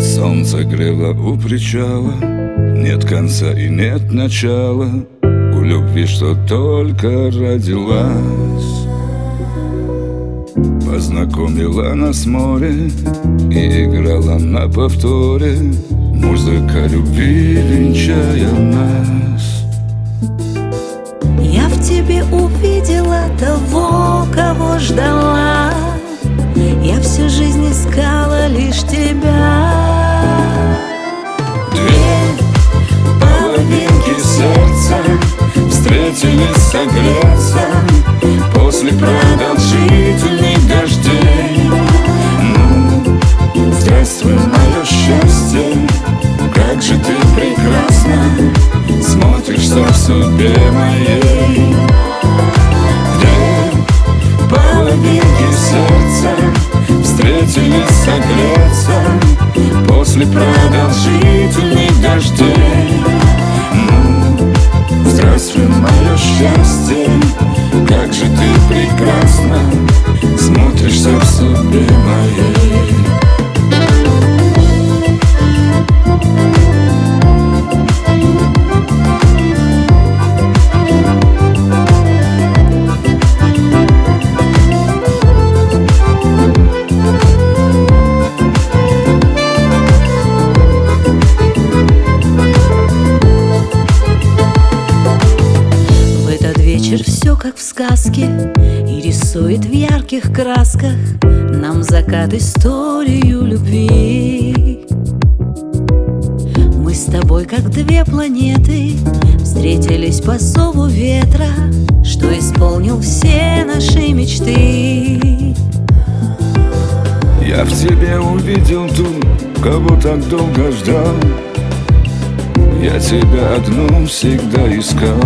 Солнце грело у причала, нет конца и нет начала у любви, что только родилась. Познакомила нас море и играла на повторе музыка любви, венчая нас. Я в тебе увидела того, кого ждала. Я всю жизнь искала лишь тебя. Две половинки сердца встретились согреться после продолжительных дождей. Ну, здравствуй, мое счастье, как же ты прекрасно смотришься в судьбе моей. Две половинки сердца встретились согреться после продолжительных дождей. Ну, здравствуй, мое счастье, как же ты прекрасно смотришься в судьбе моей. Все как в сказке и рисует в ярких красках нам закат историю любви. Мы с тобой как две планеты встретились по зову ветра, что исполнил все наши мечты. Я в тебе увидел ту, кого так долго ждал. Я тебя одну всегда искал.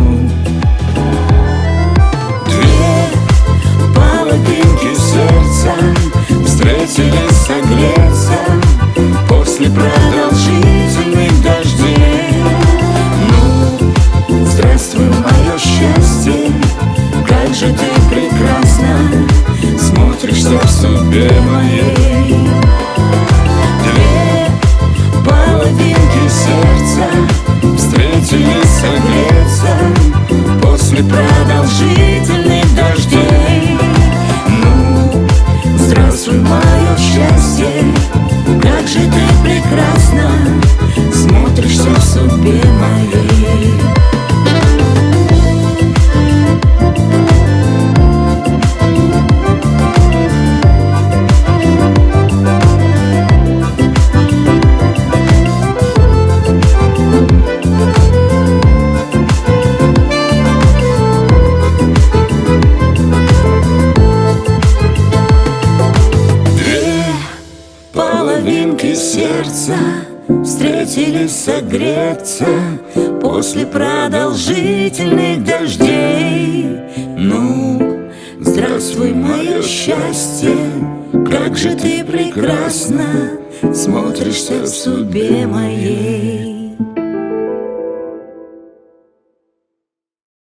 Половинки сердца встретились согреться после продолжительных дождей. Ну, здравствуй, мое счастье, как же ты прекрасно смотришься в судьбе моей. Две половинки сердца встретились согреться после продолжительных дождей. Здравствуй, мое счастье, как же ты прекрасно смотришься в судьбе моей. Половинки сердца встретились согреться после продолжительных дождей. Ну, здравствуй, мое счастье, как же ты прекрасно смотришься в судьбе моей.